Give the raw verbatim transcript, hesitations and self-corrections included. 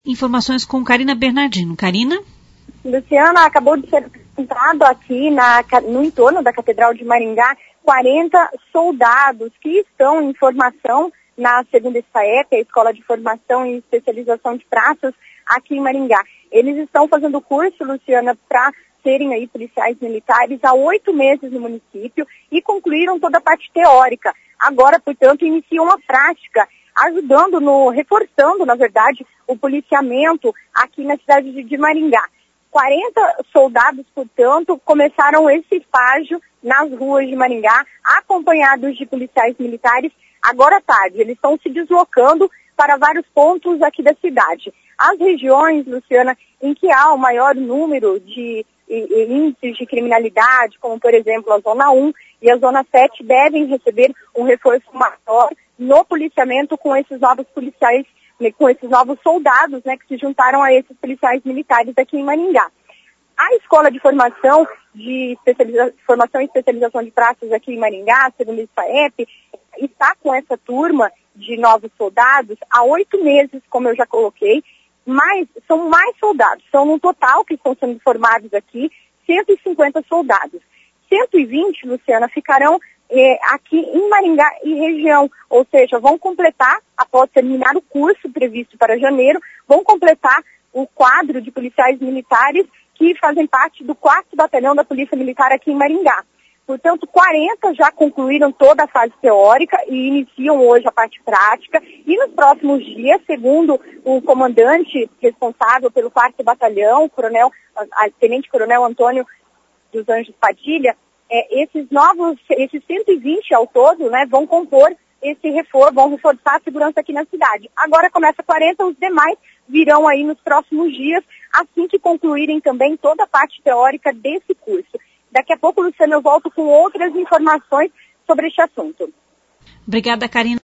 Informações com Karina Bernardino. Karina? Luciana, acabou de ser apresentado aqui na, no entorno da Catedral de Maringá quarenta soldados que estão em formação na segunda SPAEP, a Escola de Formação e Especialização de Praças, aqui em Maringá. Eles estão fazendo curso, Luciana, para serem aí policiais militares há oito meses no município e concluíram toda a parte teórica. Agora, portanto, iniciam a prática, ajudando no, reforçando, na verdade, o policiamento aqui na cidade de, de Maringá. quarenta soldados, portanto, começaram esse estágio nas ruas de Maringá, acompanhados de policiais militares, agora à tarde. Eles estão se deslocando para vários pontos aqui da cidade. As regiões, Luciana, em que há o maior número de índices de criminalidade, como, por exemplo, a Zona um e a Zona sete, devem receber um reforço maior no policiamento com esses novos policiais, com esses novos soldados, né, que se juntaram a esses policiais militares aqui em Maringá. A Escola de Formação, de especializa... Formação e Especialização de Praças aqui em Maringá, segundo a SPAEP, está com essa turma de novos soldados há oito meses, como eu já coloquei, mas são mais soldados. São no total que estão sendo formados aqui cento e cinquenta soldados. cento e vinte, Luciana, ficarão eh, aqui em Maringá e região, ou seja, vão completar, após terminar o curso previsto para janeiro, vão completar o quadro de policiais militares que fazem parte do quarto Batalhão da Polícia Militar aqui em Maringá. Portanto, quarenta já concluíram toda a fase teórica e iniciam hoje a parte prática. E nos próximos dias, segundo o comandante responsável pelo quarto Batalhão, o coronel, a Tenente Coronel Antônio dos Anjos Padilha, é, esses novos, esses cento e vinte ao todo, né, vão compor esse reforço, vão reforçar a segurança aqui na cidade. Agora começa quarenta, os demais virão aí nos próximos dias, assim que concluírem também toda a parte teórica desse curso. Daqui a pouco, Luciana, eu volto com outras informações sobre este assunto. Obrigada, Karina.